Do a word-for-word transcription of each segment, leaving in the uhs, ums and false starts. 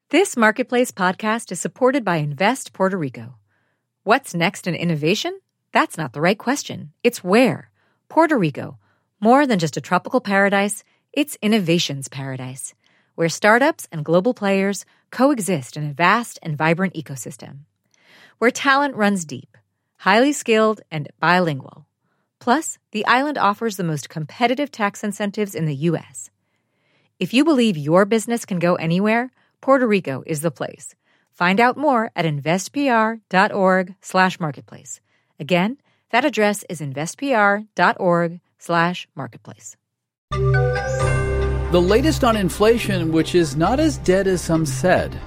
This Marketplace podcast is supported by Invest Puerto Rico. What's next in innovation? That's not the right question. It's where. Puerto Rico. More than just a tropical paradise, it's innovation's paradise, where startups and global players coexist in a vast and vibrant ecosystem. Where talent runs deep, highly skilled, and bilingual. Plus, the island offers the most competitive tax incentives in the U S. If you believe your business can go anywhere, Puerto Rico is the place. Find out more at investpr.org slash marketplace. Again, that address is investpr.org slash marketplace. The latest on inflation, which is not as dead as some said.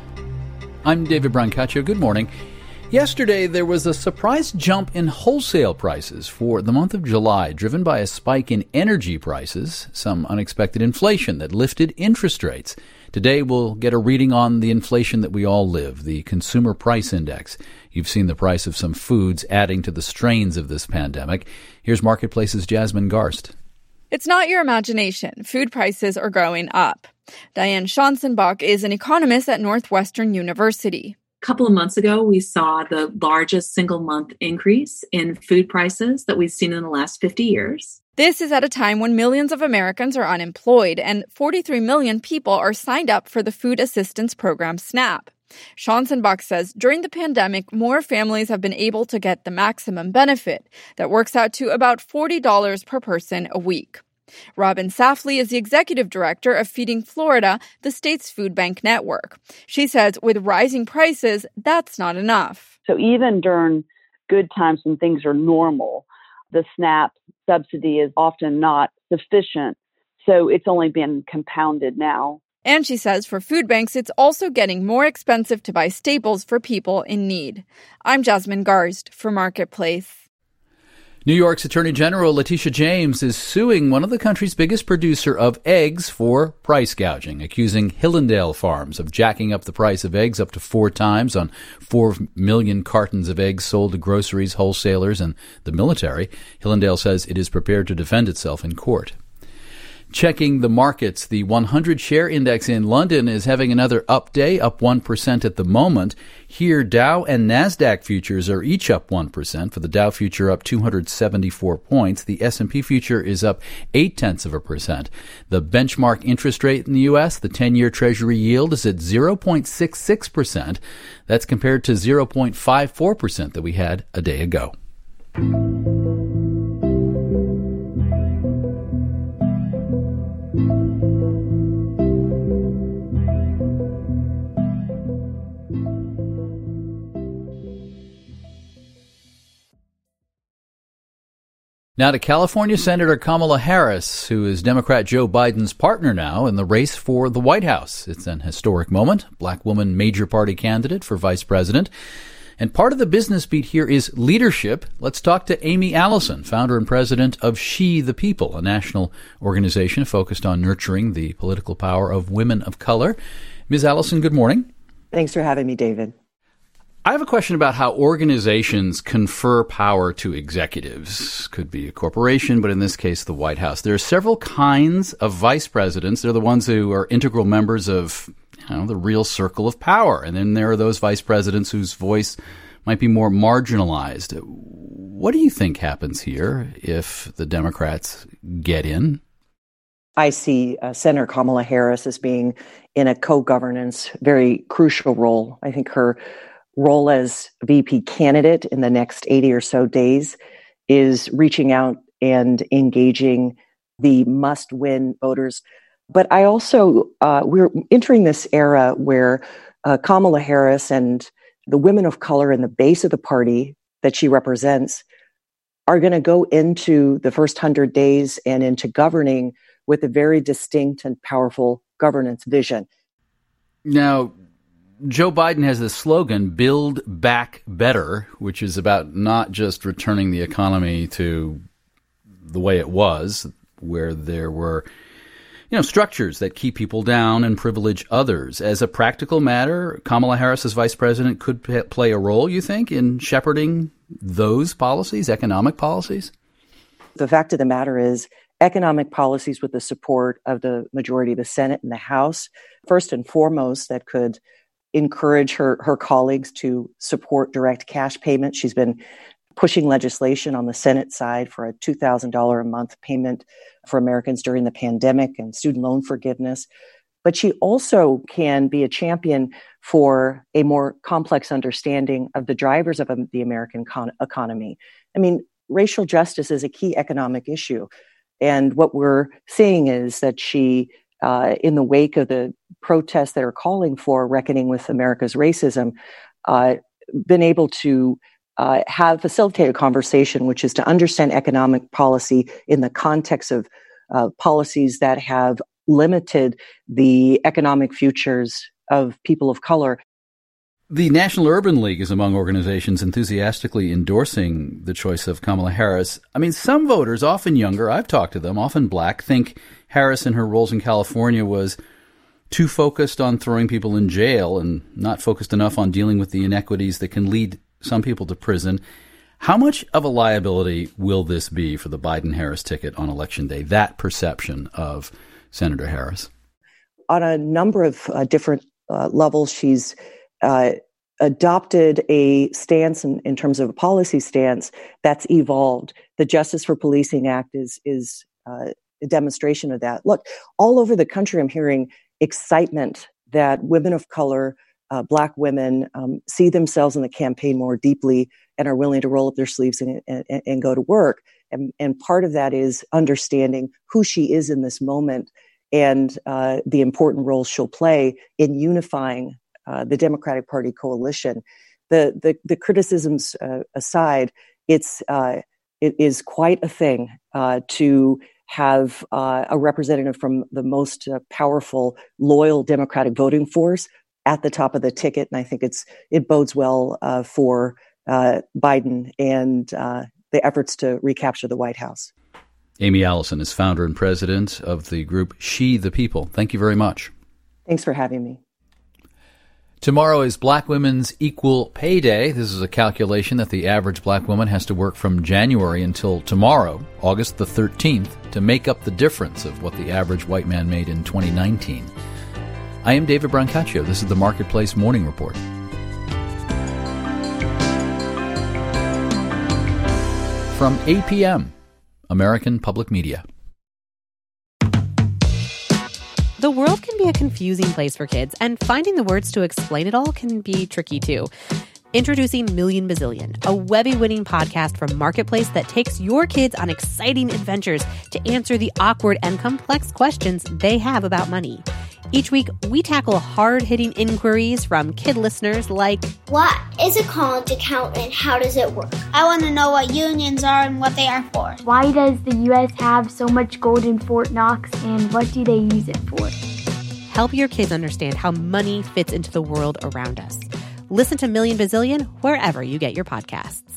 I'm David Brancaccio. Good morning. Yesterday, there was a surprise jump in wholesale prices for the month of July, driven by a spike in energy prices, some unexpected inflation that lifted interest rates. Today, we'll get a reading on the inflation that we all live, the Consumer Price Index. You've seen the price of some foods adding to the strains of this pandemic. Here's Marketplace's Jasmine Garst. It's not your imagination. Food prices are going up. Diane Schanzenbach is an economist at Northwestern University. A couple of months ago, we saw the largest single-month increase in food prices that we've seen in the last fifty years. This is at a time when millions of Americans are unemployed and forty-three million people are signed up for the food assistance program SNAP. Schanzenbach says during the pandemic, more families have been able to get the maximum benefit. That works out to about forty dollars per person a week. Robin Safley is the executive director of Feeding Florida, the state's food bank network. She says with rising prices, that's not enough. So even during good times when things are normal, the SNAP subsidy is often not sufficient. So it's only been compounded now. And she says for food banks, it's also getting more expensive to buy staples for people in need. I'm Jasmine Garst for Marketplace. New York's Attorney General Letitia James is suing one of the country's biggest producer of eggs for price gouging, accusing Hillendale Farms of jacking up the price of eggs up to four times on four million cartons of eggs sold to groceries, wholesalers, and the military. Hillendale says it is prepared to defend itself in court. Checking the markets, the one hundred share index in London is having another up day, up one percent at the moment. Here, Dow and NASDAQ futures are each up one percent. For the Dow future, up two hundred seventy-four points. The S and P future is up eight tenths of a percent. The benchmark interest rate in the U S, the ten-year Treasury yield, is at zero point six six percent. That's compared to zero point five four percent that we had a day ago. Now to California Senator Kamala Harris, who is Democrat Joe Biden's partner now in the race for the White House. It's an historic moment. Black woman major party candidate for vice president. And part of the business beat here is leadership. Let's talk to Amy Allison, founder and president of She the People, a national organization focused on nurturing the political power of women of color. Miz Allison, good morning. Thanks for having me, David. I have a question about how organizations confer power to executives. Could be a corporation, but in this case, the White House. There are several kinds of vice presidents. They're the ones who are integral members of, you know, the real circle of power. And then there are those vice presidents whose voice might be more marginalized. What do you think happens here if the Democrats get in? I see uh, Senator Kamala Harris as being in a co-governance, very crucial role. I think her role as V P candidate in the next eighty or so days is reaching out and engaging the must-win voters. But I also, uh, we're entering this era where uh, Kamala Harris and the women of color in the base of the party that she represents are going to go into the first hundred days and into governing with a very distinct and powerful governance vision. Now, Joe Biden has this slogan, Build Back Better, which is about not just returning the economy to the way it was, where there were, you know, structures that keep people down and privilege others. As a practical matter, Kamala Harris as vice president could p- play a role, you think, in shepherding those policies, economic policies? The fact of the matter is, economic policies with the support of the majority of the Senate and the House, first and foremost, that could encourage her, her colleagues to support direct cash payments. She's been pushing legislation on the Senate side for a two thousand dollars a month payment for Americans during the pandemic and student loan forgiveness. But she also can be a champion for a more complex understanding of the drivers of the American con- economy. I mean, racial justice is a key economic issue. And what we're seeing is that she, uh, in the wake of the protests that are calling for reckoning with America's racism, uh, been able to uh, have facilitated a conversation, which is to understand economic policy in the context of uh, policies that have limited the economic futures of people of color. The National Urban League is among organizations enthusiastically endorsing the choice of Kamala Harris. I mean, some voters, often younger, I've talked to them, often black, think Harris in her roles in California was too focused on throwing people in jail and not focused enough on dealing with the inequities that can lead some people to prison. How much of a liability will this be for the Biden-Harris ticket on Election Day, that perception of Senator Harris? On a number of uh, different uh, levels, she's uh, adopted a stance in, in terms of a policy stance that's evolved. The Justice for Policing Act is is uh, a demonstration of that. Look, all over the country, I'm hearing excitement that women of color, uh, Black women, um, see themselves in the campaign more deeply and are willing to roll up their sleeves and, and, and go to work. And, and part of that is understanding who she is in this moment and uh, the important role she'll play in unifying uh, the Democratic Party coalition. The the, the criticisms uh, aside, it's uh, it is quite a thing uh, to have uh, a representative from the most uh, powerful, loyal Democratic voting force at the top of the ticket, and I think it's it bodes well uh, for uh, Biden and uh, the efforts to recapture the White House. Amy Allison is founder and president of the group She the People. Thank you very much. Thanks for having me. Tomorrow is Black Women's Equal Pay Day. This is a calculation that the average black woman has to work from January until tomorrow, August the thirteenth, to make up the difference of what the average white man made in twenty nineteen. I am David Brancaccio. This is the Marketplace Morning Report. From A P M, American Public Media. The world can be a confusing place for kids, and finding the words to explain it all can be tricky too. Introducing Million Bazillion, a Webby-winning podcast from Marketplace that takes your kids on exciting adventures to answer the awkward and complex questions they have about money. Each week, we tackle hard-hitting inquiries from kid listeners like, what is a college account and how does it work? I want to know what unions are and what they are for. Why does the U S have so much gold in Fort Knox and what do they use it for? Help your kids understand how money fits into the world around us. Listen to Million Bazillion wherever you get your podcasts.